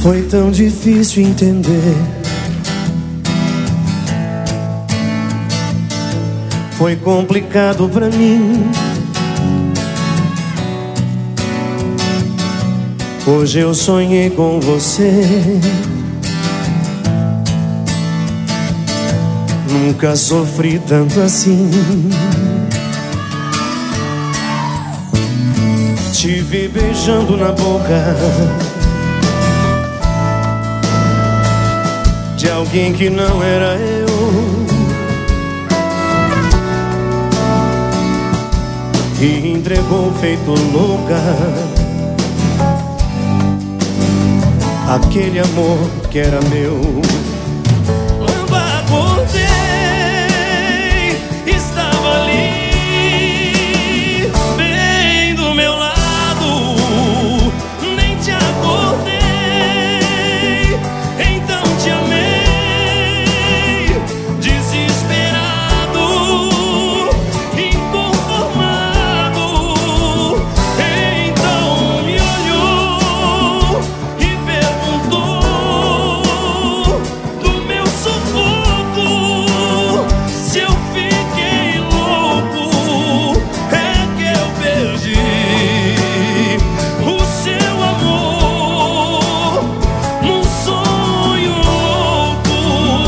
Foi tão difícil entender. Foi complicado pra mim. Hoje eu sonhei com você. Nunca sofri tanto assim. Te vi beijando na boca de alguém que não era eu. E entregou feito louca aquele amor que era meu. Quando acordei, estava ali, bem do meu lado. Nem te acordei, então te amei. Desesperado, inconformado, então me olhou e perguntou do meu sufoco se eu fiquei louco. É que eu perdi o seu amor num sonho louco.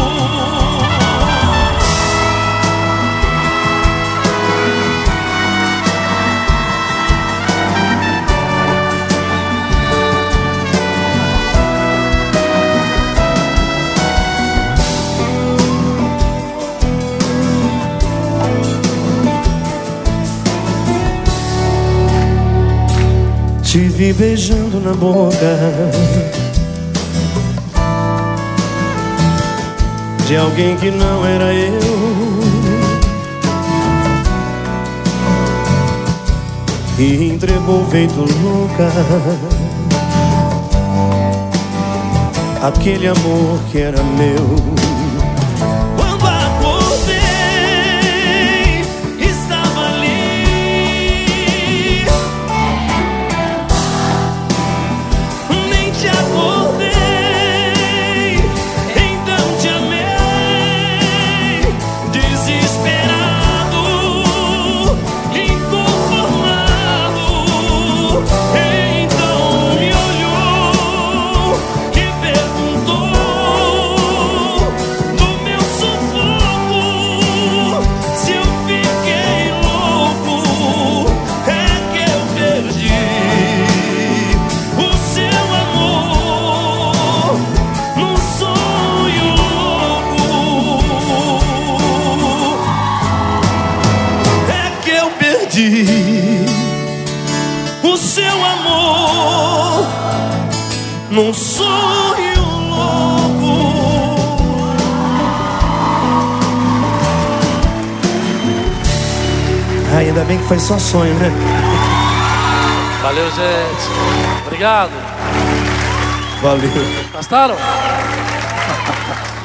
Te vi beijando na boca de alguém que não era eu. E entregou feito louca aquele amor que era meu. Quando acordei, estava ali, nem te acordei, então te amei. Desesperado, inconformado, então me olhou e perguntou do meu sufoco se eu fiquei louco. É que eu perdi o seu amor num sonho louco. É que eu perdi o seu amor num sonho louco. Ainda bem que foi só sonho, né? Valeu, gente. Obrigado. Valeu. Gostaram?